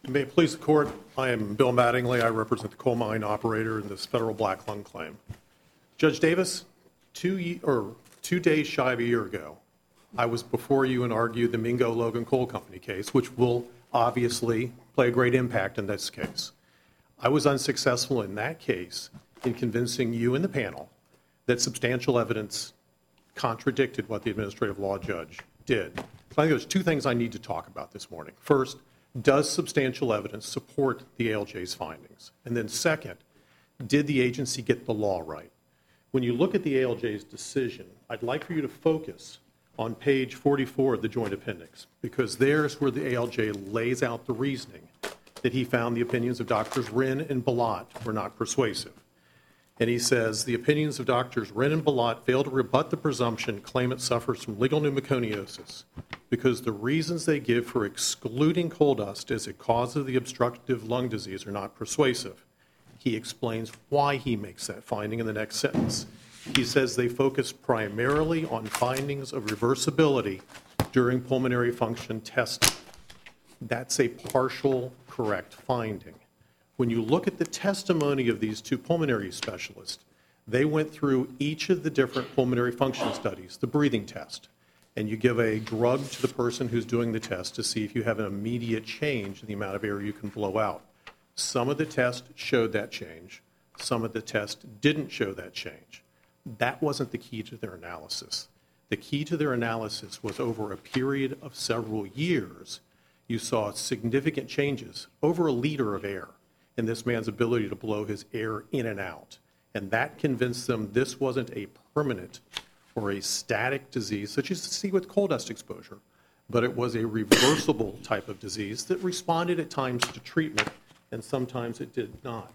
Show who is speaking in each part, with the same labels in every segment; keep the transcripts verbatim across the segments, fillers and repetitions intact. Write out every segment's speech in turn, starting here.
Speaker 1: May it please the Court, I am Bill Mattingly. I represent the coal mine operator in this federal black lung claim. Judge Davis, two, ye- or two days shy of a year ago, I was before you and argued the Mingo Logan Coal Company case, which will obviously play a great impact in this case. I was unsuccessful in that case in convincing you and the panel that substantial evidence contradicted what the administrative law judge did. So I think there's two things I need to talk about this morning. First, does substantial evidence support the A L J's findings? And then second, did the agency get the law right? When you look at the A L J's decision, I'd like for you to focus on page forty-four of the joint appendix, because there's where the A L J lays out the reasoning that he found the opinions of Doctors Wren and Balot were not persuasive. And he says, the opinions of Doctors Wren and Balot fail to rebut the presumption claimant suffers from legal pneumoconiosis because the reasons they give for excluding coal dust as a cause of the obstructive lung disease are not persuasive. He explains why he makes that finding in the next sentence. He says they focus primarily on findings of reversibility during pulmonary function testing. That's a partial correct finding. When you look at the testimony of these two pulmonary specialists, they went through each of the different pulmonary function studies, the breathing test, and you give a drug to the person who's doing the test to see if you have an immediate change in the amount of air you can blow out. Some of the tests showed that change. Some of the tests didn't show that change. That wasn't the key to their analysis. The key to their analysis was over a period of several years, you saw significant changes, over a liter of air, in this man's ability to blow his air in and out. And that convinced them this wasn't a permanent or a static disease, such as you see with coal dust exposure, but it was a reversible type of disease that responded at times to treatment, and sometimes it did not.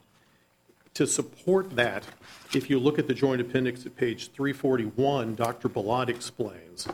Speaker 1: To support that, if you look at the joint appendix at page three forty-one, Doctor Balot explains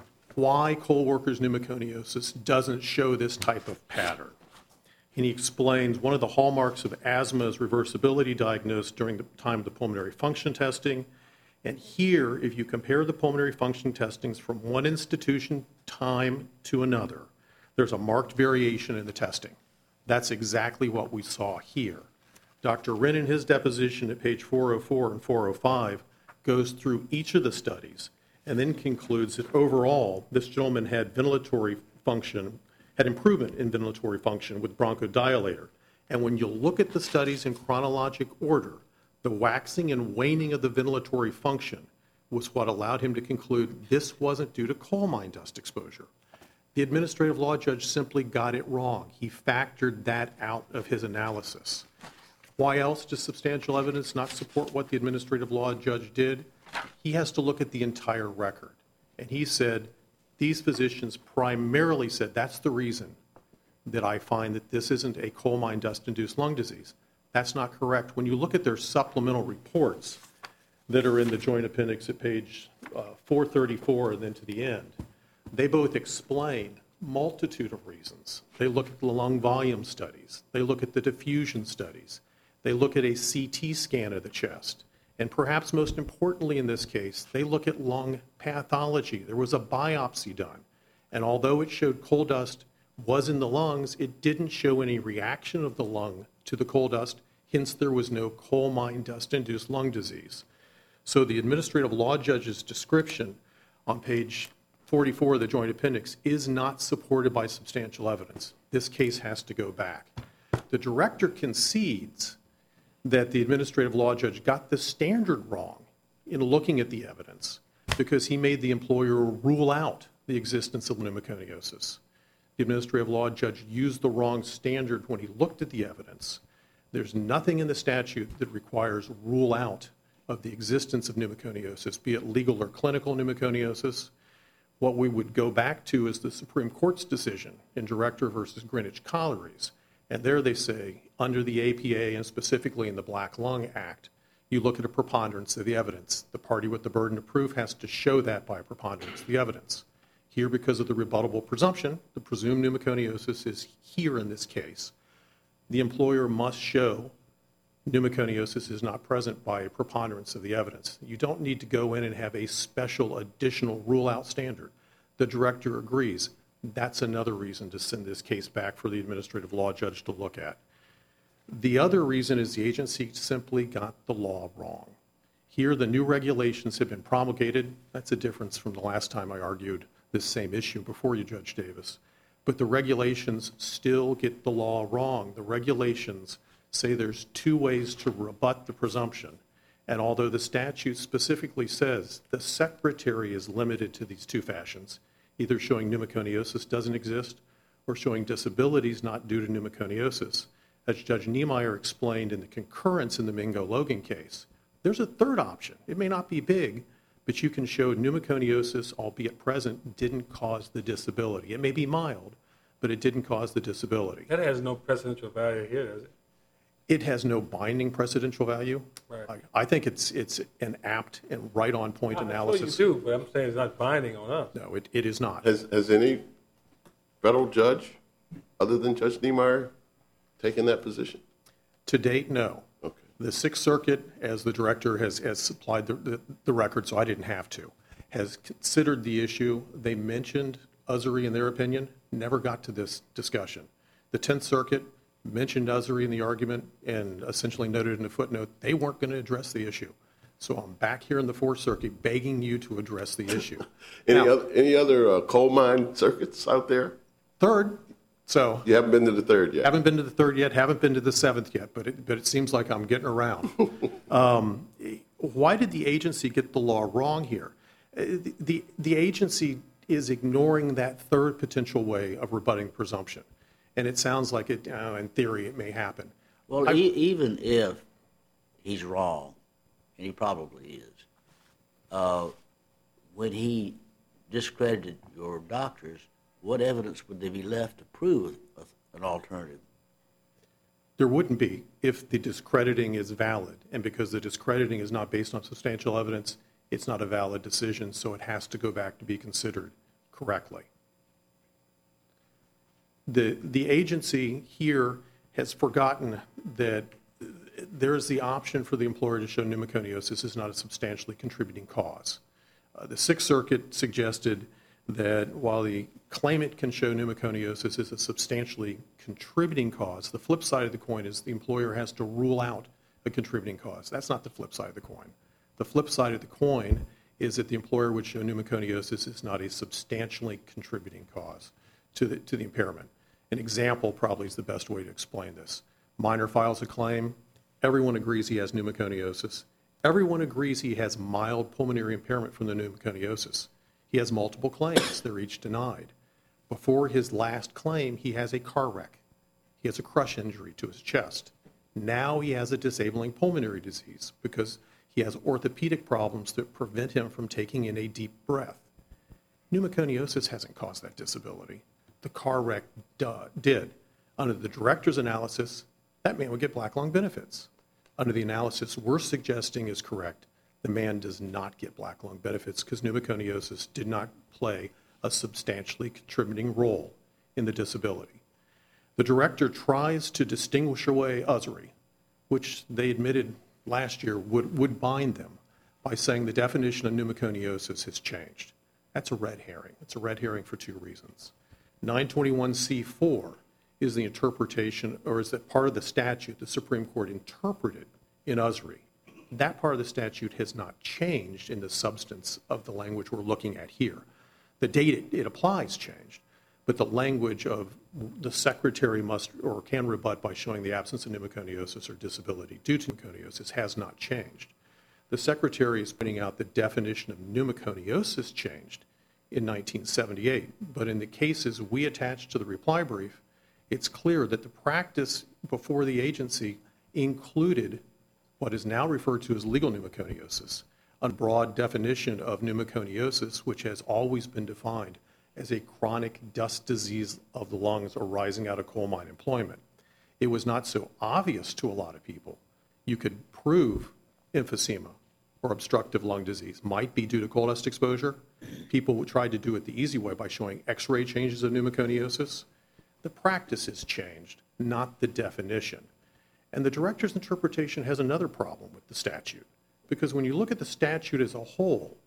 Speaker 1: why coal workers' pneumoconiosis doesn't show this type of pattern. And he explains one of the hallmarks of asthma is reversibility diagnosed during the time of the pulmonary function testing. And here, if you compare the pulmonary function testings from one institution time to another, there's a marked variation in the testing. That's exactly what we saw here. Doctor Wren, in his deposition at page four oh four and four oh five, goes through each of the studies and then concludes that overall, this gentleman had ventilatory function, had improvement in ventilatory function with bronchodilator. And when you look at the studies in chronologic order, the waxing and waning of the ventilatory function was what allowed him to conclude this wasn't due to coal mine dust exposure. The administrative law judge simply got it wrong. He factored that out of his analysis. Why else does substantial evidence not support what the administrative law judge did? He has to look at the entire record. And he said, these physicians primarily said that's the reason that I find that this isn't a coal mine dust-induced lung disease. That's not correct. When you look at their supplemental reports that are in the joint appendix at page uh, four thirty-four and then to the end, they both explain multitude of reasons. They look at the lung volume studies. They look at the diffusion studies. They look at a C T scan of the chest. And perhaps most importantly in this case, they look at lung pathology. There was a biopsy done. And although it showed coal dust was in the lungs, it didn't show any reaction of the lung to the coal dust. Hence, there was no coal mine dust-induced lung disease. So the administrative law judge's description on page forty-four of the joint appendix is not supported by substantial evidence. This case has to go back. The director concedes that the administrative law judge got the standard wrong in looking at the evidence because he made the employer rule out the existence of pneumoconiosis. The administrative law judge used the wrong standard when he looked at the evidence. There's nothing in the statute that requires rule out of the existence of pneumoconiosis, be it legal or clinical pneumoconiosis. What we would go back to is the Supreme Court's decision in Director versus Greenwich Collieries. And there they say, under the A P A and specifically in the Black Lung Act, you look at a preponderance of the evidence. The party with the burden of proof has to show that by a preponderance of the evidence. Here, because of the rebuttable presumption, the presumed pneumoconiosis is here in this case. The employer must show pneumoconiosis is not present by a preponderance of the evidence. You don't need to go in and have a special additional rule-out standard. The director agrees. That's another reason to send this case back for the administrative law judge to look at. The other reason is the agency simply got the law wrong. Here, the new regulations have been promulgated. That's a difference from the last time I argued this same issue before you, Judge Davis. But the regulations still get the law wrong. The regulations say there's two ways to rebut the presumption. And although the statute specifically says the secretary is limited to these two fashions, either showing pneumoconiosis doesn't exist or showing disabilities not due to pneumoconiosis, as Judge Niemeyer explained in the concurrence in the Mingo-Logan case, there's a third option. It may not be big, but you can show pneumoconiosis, albeit present, didn't cause the disability. It may be mild, but it didn't cause the disability.
Speaker 2: That has no precedential value here, does it?
Speaker 1: It has no binding precedential value.
Speaker 2: Right.
Speaker 1: I, I think it's it's an apt and right-on-point analysis.
Speaker 2: I know you do, but I'm saying it's not binding on us.
Speaker 1: No, it, it is not.
Speaker 3: Has, has any federal judge, other than Judge Niemeyer, taken that position?
Speaker 1: To date, no.
Speaker 3: Okay.
Speaker 1: The Sixth Circuit, as the director has, has supplied the, the, the record, so I didn't have to, has considered the issue. They mentioned Ussery in their opinion, never got to this discussion. The Tenth Circuit mentioned Ussery in the argument and essentially noted in a footnote they weren't going to address the issue. So I'm back here in the Fourth Circuit begging you to address the issue.
Speaker 3: Any
Speaker 1: Now,
Speaker 3: other any other uh, coal mine circuits out there?
Speaker 1: Third, so
Speaker 3: You haven't been to the third yet.
Speaker 1: haven't been to the third yet, haven't been to the seventh yet, but it, but it seems like I'm getting around. um, why did the agency get the law wrong here? Uh, The, the, the agency is ignoring that third potential way of rebutting presumption. And it sounds like it, uh, in theory, it may happen.
Speaker 4: Well,
Speaker 1: I-
Speaker 4: e- even if he's wrong, and he probably is, uh, when he discredited your doctors, what evidence would there be left to prove a- an alternative?
Speaker 1: There wouldn't be if the discrediting is valid. And because the discrediting is not based on substantial evidence, it's not a valid decision, so it has to go back to be considered correctly. The, the agency here has forgotten that there's the option for the employer to show pneumoconiosis is not a substantially contributing cause. Uh, the Sixth Circuit suggested that while the claimant can show pneumoconiosis is a substantially contributing cause, the flip side of the coin is the employer has to rule out a contributing cause. That's not the flip side of the coin. The flip side of the coin is that the employer would show pneumoconiosis is not a substantially contributing cause to the, to the impairment. An example probably is the best way to explain this. Minor files a claim. Everyone agrees he has pneumoconiosis. Everyone agrees he has mild pulmonary impairment from the pneumoconiosis. He has multiple claims. They're each denied. Before his last claim, he has a car wreck. He has a crush injury to his chest. Now he has a disabling pulmonary disease because he has orthopedic problems that prevent him from taking in a deep breath. Pneumoconiosis hasn't caused that disability. The car wreck duh, did. Under the director's analysis, that man would get black lung benefits. Under the analysis we're suggesting is correct, the man does not get black lung benefits because pneumoconiosis did not play a substantially contributing role in the disability. The director tries to distinguish away Ussery, which they admitted last year would, would bind them by saying the definition of pneumoconiosis has changed. That's a red herring. It's a red herring for two reasons. nine twenty-one C four is the interpretation, or is that part of the statute the Supreme Court interpreted in Ussery. That part of the statute has not changed in the substance of the language we're looking at here. The date it, it applies changed, but the language of the secretary must or can rebut by showing the absence of pneumoconiosis or disability due to pneumoconiosis has not changed. The secretary is pointing out the definition of pneumoconiosis changed in nineteen seventy-eight, but in the cases we attached to the reply brief, it's clear that the practice before the agency included what is now referred to as legal pneumoconiosis, a broad definition of pneumoconiosis, which has always been defined as a chronic dust disease of the lungs arising out of coal mine employment. It was not so obvious to a lot of people. You could prove emphysema or obstructive lung disease might be due to coal dust exposure. People tried to do it the easy way by showing x-ray changes of pneumoconiosis. The practice has changed, not the definition. And the director's interpretation has another problem with the statute, because when you look at the statute as a whole,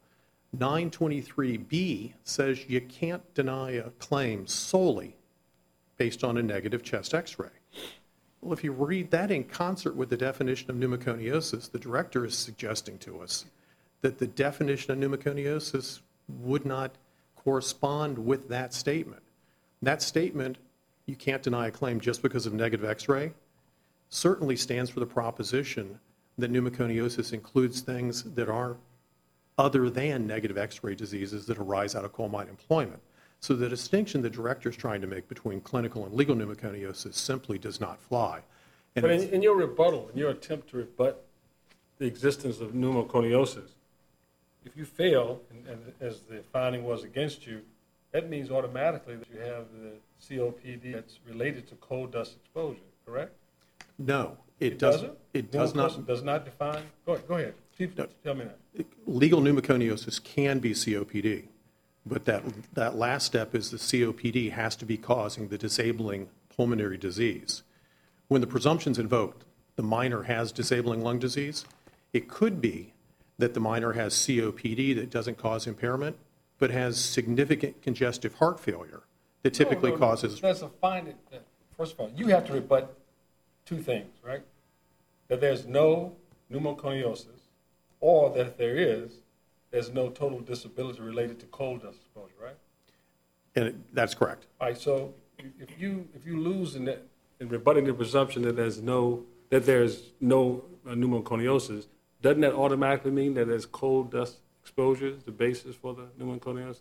Speaker 1: nine twenty-three B says you can't deny a claim solely based on a negative chest x-ray. Well, if you read that in concert with the definition of pneumoconiosis, the director is suggesting to us that the definition of pneumoconiosis would not correspond with that statement. That statement, you can't deny a claim just because of negative x-ray, certainly stands for the proposition that pneumoconiosis includes things that are other than negative x-ray diseases that arise out of coal mine employment. So the distinction the director is trying to make between clinical and legal pneumoconiosis simply does not fly. And
Speaker 2: But in,
Speaker 1: it's-
Speaker 2: in your rebuttal, in your attempt to rebut the existence of pneumoconiosis, if you fail, and, and as the finding was against you, that means automatically that you have the C O P D that's related to coal dust exposure, correct?
Speaker 1: no, it
Speaker 2: It
Speaker 1: doesn't.
Speaker 2: doesn't?
Speaker 1: It does not.
Speaker 2: Pneumoconiosis Does not define, go ahead, go ahead. Chief, tell me that.
Speaker 1: Legal pneumoconiosis can be C O P D, but that, that last step is the C O P D has to be causing the disabling pulmonary disease. When the presumption's invoked, the minor has disabling lung disease. It could be that the minor has C O P D that doesn't cause impairment, but has significant congestive heart failure that typically
Speaker 2: No, no, no.
Speaker 1: causes.
Speaker 2: That's a finding. that- First of all, you have to rebut two things, right? That there's no pneumoconiosis, or that if there is, there's no total disability related to coal dust exposure, right?
Speaker 1: And it- that's correct.
Speaker 2: All right, so if you, if you lose in that, in rebutting the presumption that there's no, that there's no uh, pneumoconiosis, doesn't that automatically mean that there's coal dust exposure is the basis for the pneumoconiosis?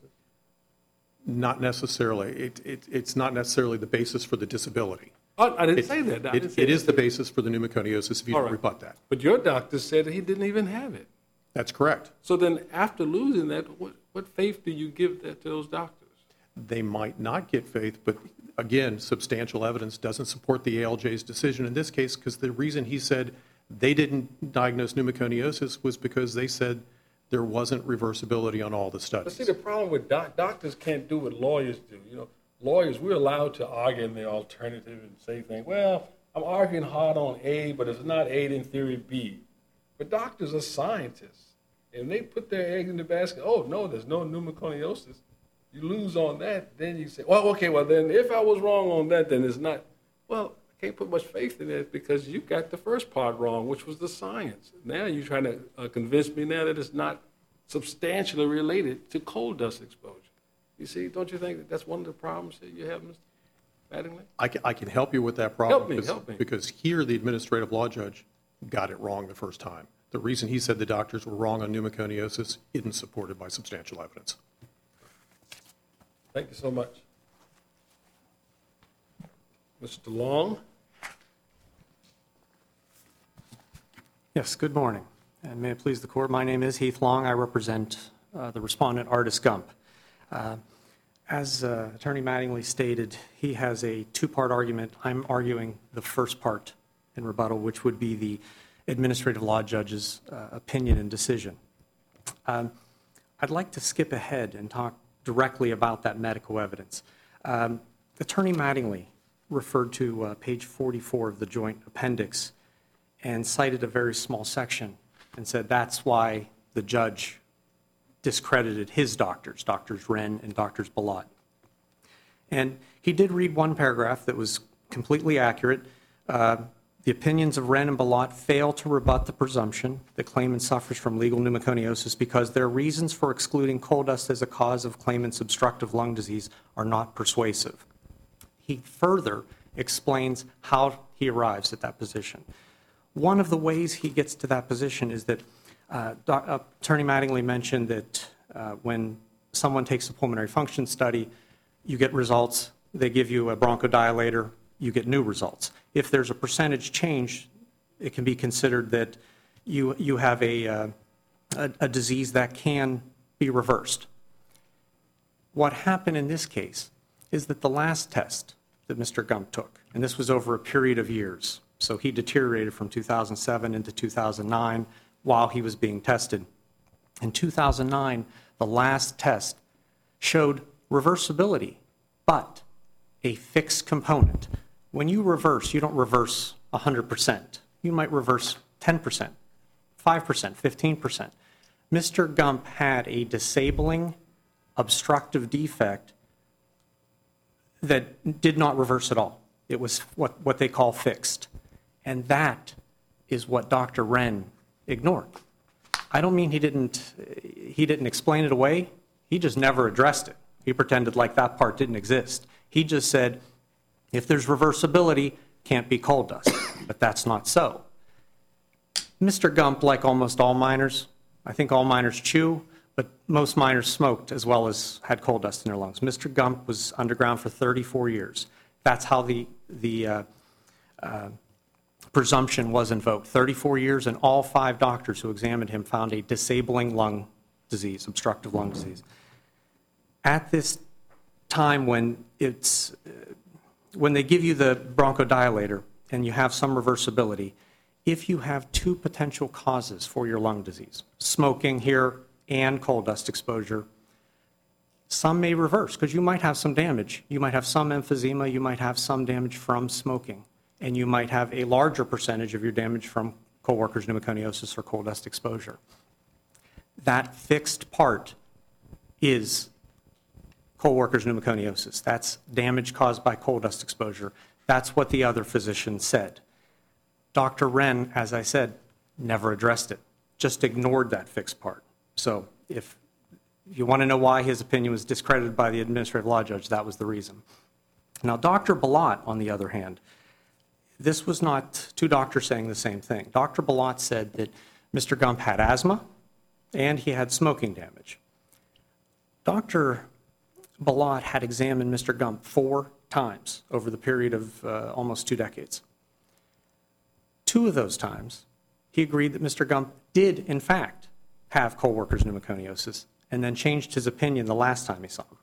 Speaker 1: Not necessarily. It, it, it's not necessarily the basis for the disability.
Speaker 2: Oh, I didn't
Speaker 1: It-
Speaker 2: say that. I
Speaker 1: it-
Speaker 2: didn't say
Speaker 1: It
Speaker 2: that.
Speaker 1: is the basis for the pneumoconiosis if you
Speaker 2: All
Speaker 1: don't
Speaker 2: right.
Speaker 1: rebut that.
Speaker 2: But your doctor said that he didn't even have it.
Speaker 1: That's correct.
Speaker 2: So then after losing that, what, what faith do you give that to those doctors?
Speaker 1: They might not get faith, but again, substantial evidence doesn't support the A L J's decision in this case because the reason he said they didn't diagnose pneumoconiosis was because they said there wasn't reversibility on all the
Speaker 2: But see,
Speaker 1: studies.
Speaker 2: the problem with doc- doctors can't do what lawyers do. You know, lawyers, we're allowed to argue in the alternative and say things, well, I'm arguing hard on A, but it's not A in theory B. But doctors are scientists, and they put their eggs in the basket. Oh, no, there's no pneumoconiosis. You lose on that, then you say, well, okay, well, then if I was wrong on that, then it's not. Well, I can't put much faith in it because you got the first part wrong, which was the science. Now you're trying to uh, convince me now that it's not substantially related to coal dust exposure. You see, don't you think that that's one of the problems that you have, Mister Mattingly?
Speaker 1: I can, I can help you with that problem.
Speaker 2: Help me,
Speaker 1: because-
Speaker 2: help me.
Speaker 1: Because here, the administrative law judge got it wrong the first time. The reason he said the doctors were wrong on pneumoconiosis isn't supported by substantial evidence.
Speaker 2: Thank you so much. Mister Long?
Speaker 5: Yes, good morning, and may it please the court, my name is Heath Long. I represent uh, the respondent, Artis Gump. Uh, As uh, Attorney Mattingly stated, he has a two-part argument. I'm arguing the first part in rebuttal, which would be the administrative law judge's uh, opinion and decision. Um, I'd like to skip ahead and talk directly about that medical evidence. Um, Attorney Mattingly referred to uh, page forty-four of the joint appendix and cited a very small section and said that's why the judge discredited his doctors, Doctors Wren and Doctors Balot. And he did read one paragraph that was completely accurate. Uh, the opinions of Wren and Balot fail to rebut the presumption that claimant suffers from legal pneumoconiosis because their reasons for excluding coal dust as a cause of claimant's obstructive lung disease are not persuasive. He further explains how he arrives at that position. One of the ways he gets to that position is that uh, Doc, uh, Attorney Mattingly mentioned that uh, when someone takes a pulmonary function study, you get results, they give you a bronchodilator, you get new results. If there's a percentage change, it can be considered that you, you have a, uh, a, a disease that can be reversed. What happened in this case is that the last test that Mister Gump took, and this was over a period of years, so he deteriorated from two thousand seven into two thousand nine while he was being tested. In two thousand nine, the last test showed reversibility, but a fixed component. When you reverse, you don't reverse one hundred percent. You might reverse ten percent, five percent, fifteen percent. Mister Gump had a disabling obstructive defect that did not reverse at all. It was what, what they call fixed. And that is what Doctor Wren ignored. I don't mean he didn't, he didn't explain it away. He just never addressed it. He pretended like that part didn't exist. He just said, if there's reversibility, can't be coal dust. But that's not so. Mister Gump, like almost all miners, I think all miners chew, but most miners smoked as well as had coal dust in their lungs. Mister Gump was underground for thirty-four years. That's how the, the uh, uh, presumption was invoked. thirty-four years, and all five doctors who examined him found a disabling lung disease, obstructive lung disease. At this time when it's, uh, when they give you the bronchodilator and you have some reversibility, if you have two potential causes for your lung disease, smoking here and coal dust exposure, some may reverse because you might have some damage. You might have some emphysema, you might have some damage from smoking, and you might have a larger percentage of your damage from coworkers' pneumoconiosis or coal dust exposure. That fixed part is coworkers' pneumoconiosis. That's damage caused by coal dust exposure. That's what the other physician said. Doctor Wren, as I said, never addressed it, just ignored that fixed part. So if you want to know why his opinion was discredited by the administrative law judge, that was the reason. Now, Doctor Balot, on the other hand, this was not two doctors saying the same thing. Doctor Balot said that Mister Gump had asthma and he had smoking damage. Doctor Balot had examined Mister Gump four times over the period of uh, almost two decades. Two of those times, he agreed that Mister Gump did, in fact, have coworkers' pneumoconiosis, and then changed his opinion the last time he saw him.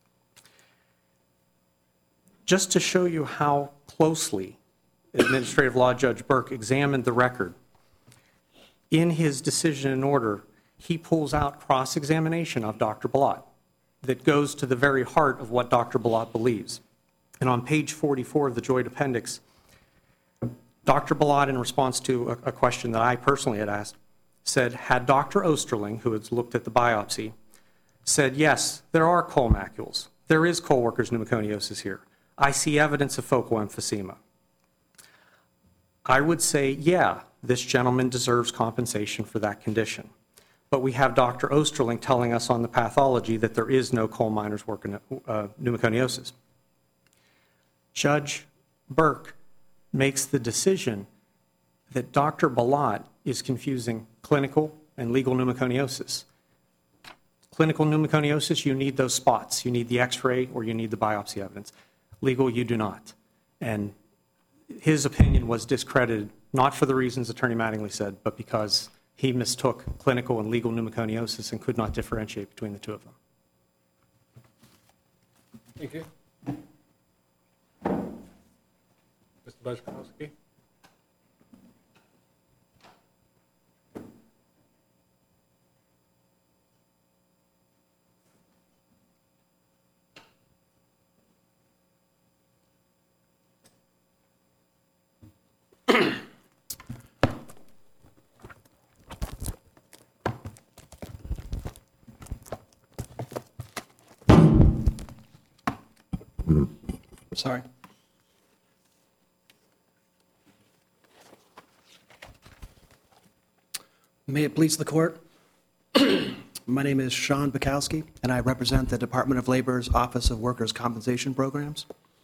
Speaker 5: Just to show you how closely Administrative Law Judge Burke examined the record, in his decision and order, he pulls out cross-examination of Doctor Balot that goes to the very heart of what Doctor Balot believes. And on page forty-four of the joint appendix, Doctor Balot, in response to a, a question that I personally had asked, said, had Doctor Osterling, who had looked at the biopsy, said, yes, there are coal macules. There is coworkers' pneumoconiosis here. I see evidence of focal emphysema. I would say, yeah, this gentleman deserves compensation for that condition. But we have Doctor Osterling telling us on the pathology that there is no coal miners working uh, pneumoconiosis. Judge Burke makes the decision that Doctor Balot is confusing clinical and legal pneumoconiosis. Clinical pneumoconiosis, you need those spots. You need the x-ray or you need the biopsy evidence. Legal, you do not. And his opinion was discredited, not for the reasons Attorney Mattingly said, but because he mistook clinical and legal pneumoconiosis and could not differentiate between the two of them.
Speaker 2: Thank you. Mister Buczkowski?
Speaker 6: Sorry. May it please the court. My name is Sean Bukowski, and I represent the Department of Labor's Office of Workers' Compensation Programs.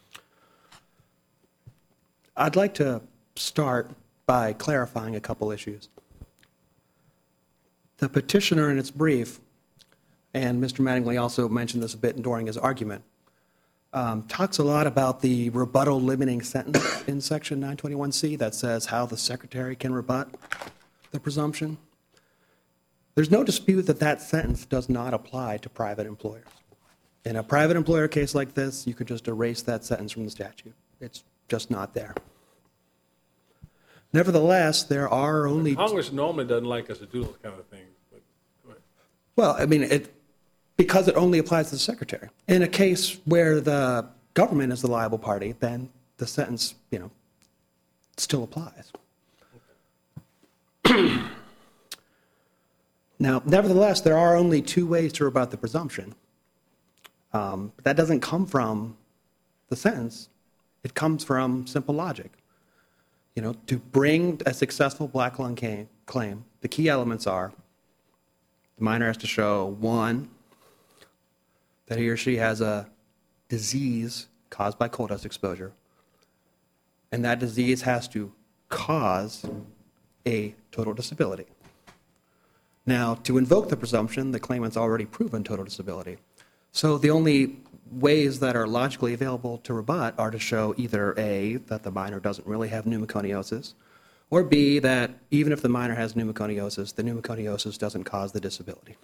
Speaker 6: I'd like to start by clarifying a couple issues. The petitioner in its brief, and Mister Mattingly also mentioned this a bit during his argument, um, talks a lot about the rebuttal limiting sentence in Section nine twenty-one C that says how the Secretary can rebut the presumption. There's no dispute that that sentence does not apply to private employers. In a private employer case like this, you could just erase that sentence from the statute. It's just not there. Nevertheless, there are only...
Speaker 2: Congress normally doesn't like us to do those kind of things, but go ahead.
Speaker 6: Well, I mean, it, because it only applies to the Secretary. In a case where the government is the liable party, then the sentence, you know, still applies. Now, nevertheless, there are only two ways to rebut the presumption. Um, but that doesn't come from the sentence. It comes from simple logic. You know, to bring a successful black lung ca- claim, the key elements are the minor has to show, one, that he or she has a disease caused by coal dust exposure, and that disease has to cause a total disability. Now, to invoke the presumption, the claimant's already proven total disability. So the only ways that are logically available to rebut are to show either A, that the minor doesn't really have pneumoconiosis, or B, that even if the minor has pneumoconiosis, the pneumoconiosis doesn't cause the disability.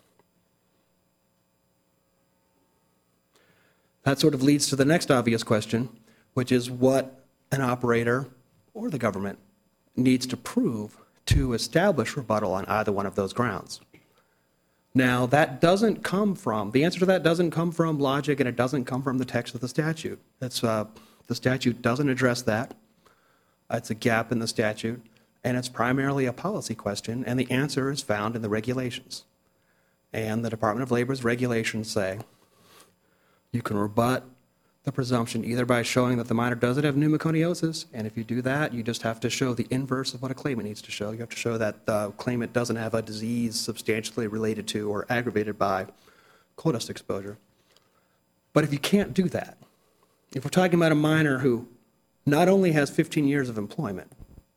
Speaker 6: That sort of leads to the next obvious question, which is what an operator or the government needs to prove to establish rebuttal on either one of those grounds. Now, that doesn't come from, the answer to that doesn't come from logic, and it doesn't come from the text of the statute. It's, uh, the statute doesn't address that. It's a gap in the statute, and it's primarily a policy question, and the answer is found in the regulations. And the Department of Labor's regulations say you can rebut the presumption either by showing that the minor doesn't have pneumoconiosis, and if you do that, you just have to show the inverse of what a claimant needs to show. You have to show that the claimant doesn't have a disease substantially related to or aggravated by coal dust exposure. But if you can't do that, if we're talking about a minor who not only has fifteen years of employment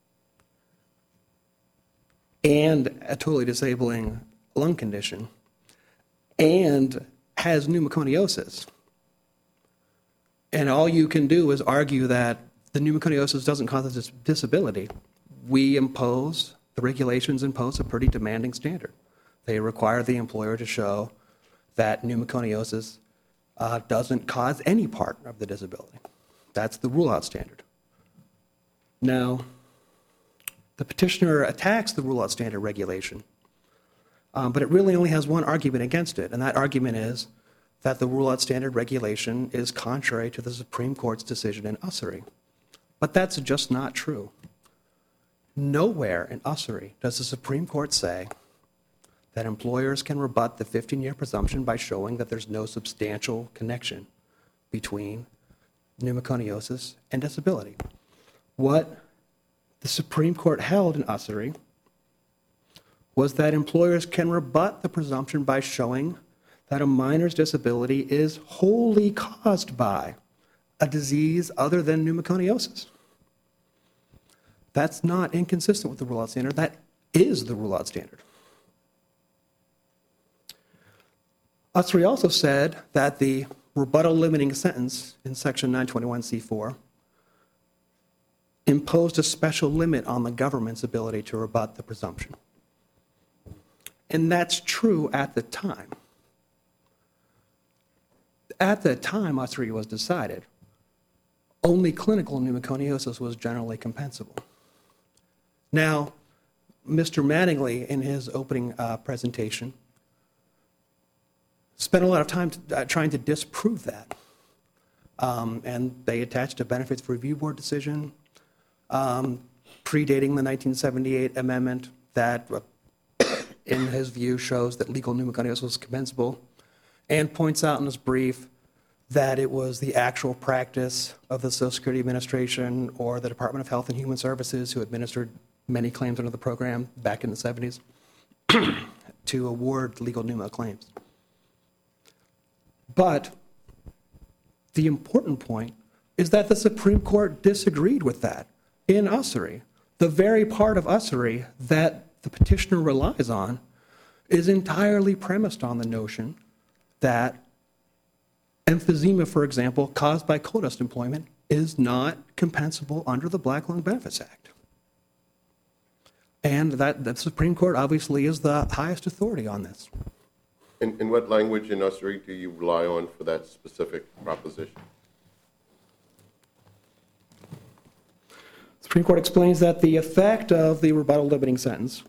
Speaker 6: and a totally disabling lung condition and has pneumoconiosis, and all you can do is argue that the pneumoconiosis doesn't cause a disability, we impose, the regulations impose a pretty demanding standard. They require the employer to show that pneumoconiosis uh, doesn't cause any part of the disability. That's the rule-out standard. Now, the petitioner attacks the rule-out standard regulation, um, but it really only has one argument against it, and that argument is that the rule-out standard regulation is contrary to the Supreme Court's decision in Ussery. But that's just not true. Nowhere in Ussery does the Supreme Court say that employers can rebut the fifteen-year presumption by showing that there's no substantial connection between pneumoconiosis and disability. What the Supreme Court held in Ussery was that employers can rebut the presumption by showing that a minor's disability is wholly caused by a disease other than pneumoconiosis. That's not inconsistent with the rule-out standard. That is the rule-out standard. Ussery also said that the rebuttal limiting sentence in Section nine twenty-one C four imposed a special limit on the government's ability to rebut the presumption. And that's true at the time. At the time Ussery was decided, only clinical pneumoconiosis was generally compensable. Now, Mister Mattingly, in his opening uh, presentation, spent a lot of time to, uh, trying to disprove that. Um, and they attached a Benefits Review Board decision um, predating the nineteen seventy-eight amendment that, uh, in his view, shows that legal pneumoconiosis was compensable, and points out in his brief that it was the actual practice of the Social Security Administration or the Department of Health and Human Services, who administered many claims under the program back in the seventies, to award legal pneumo claims. But the important point is that the Supreme Court disagreed with that in Ussery. The very part of Ussery that the petitioner relies on is entirely premised on the notion that emphysema, for example, caused by coal dust employment is not compensable under the Black Lung Benefits Act. And that the Supreme Court obviously is the highest authority on this.
Speaker 3: And, and what language in Ussery do you rely on for that specific proposition?
Speaker 6: The Supreme Court explains that the effect of the rebuttal limiting sentence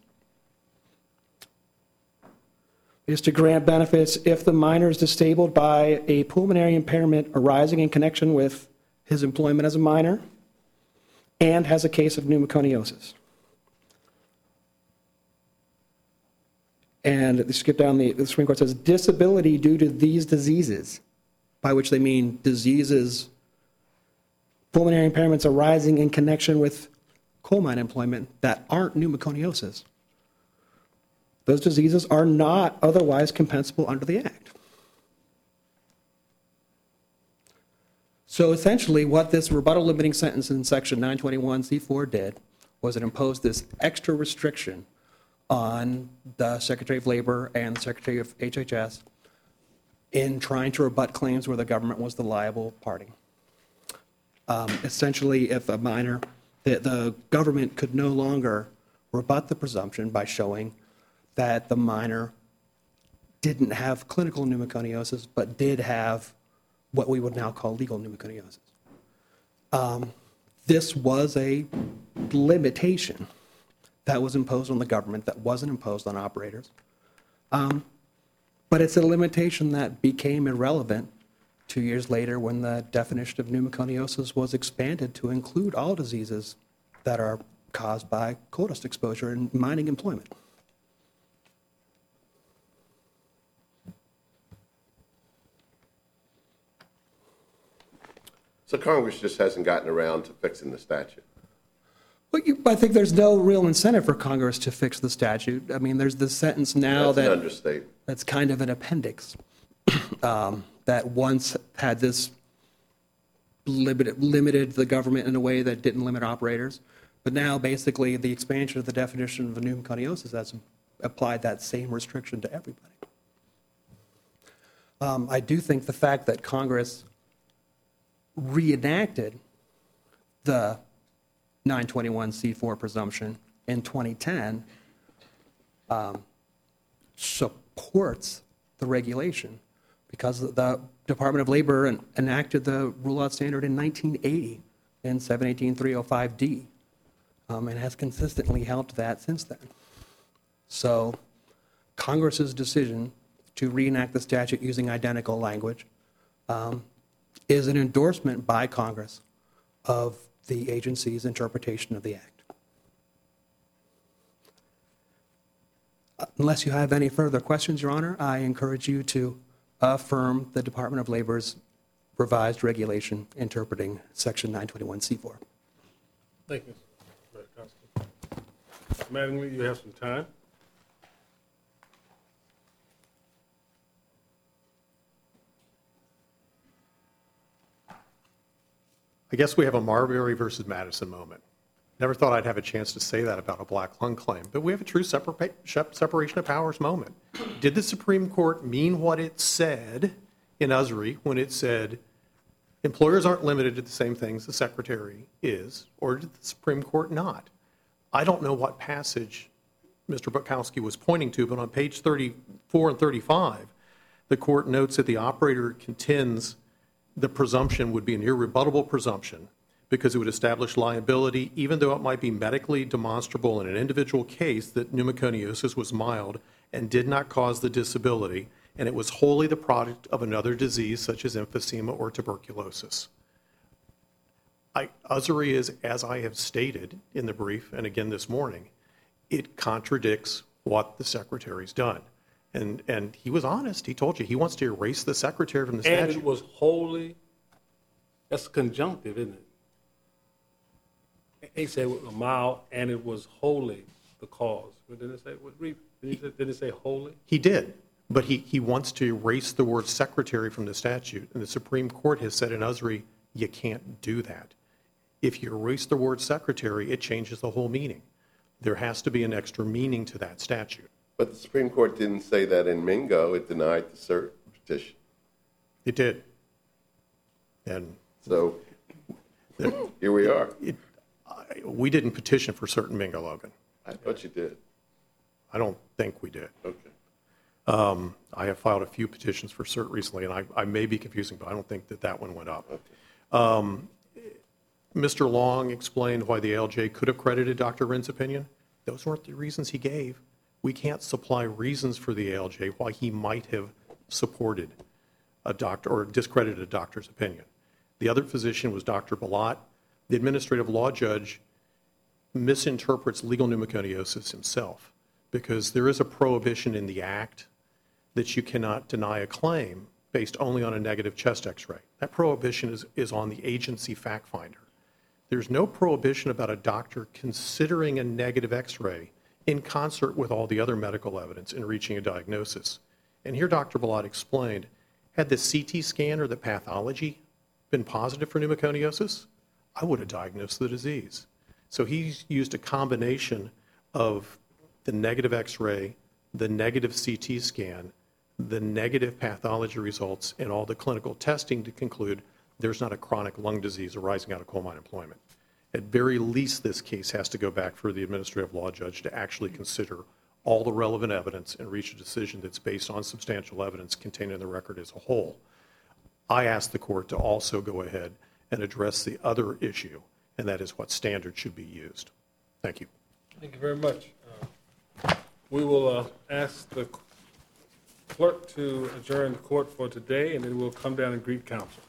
Speaker 6: is to grant benefits if the minor is disabled by a pulmonary impairment arising in connection with his employment as a minor and has a case of pneumoconiosis. And they skip down, the, the Supreme Court says, disability due to these diseases, by which they mean diseases, pulmonary impairments arising in connection with coal mine employment that aren't pneumoconiosis. Those diseases are not otherwise compensable under the Act. So essentially, what this rebuttal limiting sentence in Section nine twenty-one C four did was it imposed this extra restriction on the Secretary of Labor and the Secretary of H H S in trying to rebut claims where the government was the liable party. Um, essentially, if a minor, the, the government could no longer rebut the presumption by showing that the minor didn't have clinical pneumoconiosis, but did have what we would now call legal pneumoconiosis. Um, this was a limitation that was imposed on the government that wasn't imposed on operators. Um, but it's a limitation that became irrelevant two years later when the definition of pneumoconiosis was expanded to include all diseases that are caused by coal dust exposure in mining employment.
Speaker 3: So Congress just hasn't gotten around to fixing the statute.
Speaker 6: Well, you, I think there's no real incentive for Congress to fix the statute. I mean, there's this sentence now
Speaker 3: That's an
Speaker 6: that
Speaker 3: understatement.
Speaker 6: that's kind of an appendix um, that once had this limited, limited the government in a way that didn't limit operators. But now, basically, the expansion of the definition of pneumoconiosis has applied that same restriction to everybody. Um, I do think the fact that Congress reenacted the nine twenty-one C four presumption in twenty ten um, supports the regulation because the Department of Labor en- enacted the rule-out standard in nineteen eighty in seven eighteen three oh five D um, and has consistently held to that since then. So Congress's decision to reenact the statute using identical language um, is an endorsement by Congress of the agency's interpretation of the Act. Unless you have any further questions, Your Honor, I encourage you to affirm the Department of Labor's revised regulation interpreting Section nine twenty-one C four.
Speaker 2: Thank you, Mister Constable. Mattingly, you have some time.
Speaker 1: I guess we have a Marbury versus Madison moment. Never thought I'd have a chance to say that about a black lung claim, but we have a true separa- separation of powers moment. Did the Supreme Court mean what it said in Usry when it said employers aren't limited to the same things the Secretary is, or did the Supreme Court not? I don't know what passage Mister Bukowski was pointing to, but on page thirty-four and thirty-five, the court notes that the operator contends the presumption would be an irrebuttable presumption because it would establish liability, even though it might be medically demonstrable in an individual case that pneumoconiosis was mild and did not cause the disability, and it was wholly the product of another disease such as emphysema or tuberculosis. I, Usry is, as I have stated in the brief and again this morning, it contradicts what the Secretary's done. And, and he was honest. He told you he wants to erase the Secretary from the
Speaker 2: And
Speaker 1: statute.
Speaker 2: it was wholly, that's conjunctive, isn't it? He said a mild, and it was wholly the cause. But did it say, what, read, did, it say, did it say wholly?
Speaker 1: He did, but he, he wants to erase the word Secretary from the statute. And the Supreme Court has said in Usry, you can't do that. If you erase the word Secretary, it changes the whole meaning. There has to be an extra meaning to that statute.
Speaker 3: But the Supreme Court didn't say that in Mingo. It denied the cert petition.
Speaker 1: It did. And
Speaker 3: So here we are.
Speaker 1: it, I, we didn't petition for cert in Mingo, Logan.
Speaker 3: I thought you did.
Speaker 1: I don't think we did.
Speaker 3: Okay.
Speaker 1: Um, I have filed a few petitions for cert recently, and I, I may be confusing, but I don't think that that one went up.
Speaker 3: Okay.
Speaker 1: Um, Mister Long explained why the A L J could have credited Doctor Wren's opinion. Those weren't the reasons he gave. We can't supply reasons for the A L J why he might have supported a doctor or discredited a doctor's opinion. The other physician was Doctor Balot. The administrative law judge misinterprets legal pneumoconiosis himself. because there is a prohibition in the Act that you cannot deny a claim based only on a negative chest x-ray. That prohibition is, is on the agency fact finder. There's no prohibition about a doctor considering a negative x-ray in concert with all the other medical evidence in reaching a diagnosis. And here Doctor Balad explained, had the C T scan or the pathology been positive for pneumoconiosis, I would have diagnosed the disease. So he's used a combination of the negative x-ray, the negative C T scan, the negative pathology results, and all the clinical testing to conclude there's not a chronic lung disease arising out of coal mine employment. At very least, this case has to go back for the administrative law judge to actually consider all the relevant evidence and reach a decision that's based on substantial evidence contained in the record as a whole. I asked the court to also go ahead and address the other issue, and that is what standard should be used. Thank you.
Speaker 2: Thank you very much. Uh, We will uh, ask the clerk to adjourn the court for today, and then we'll come down and greet counsel.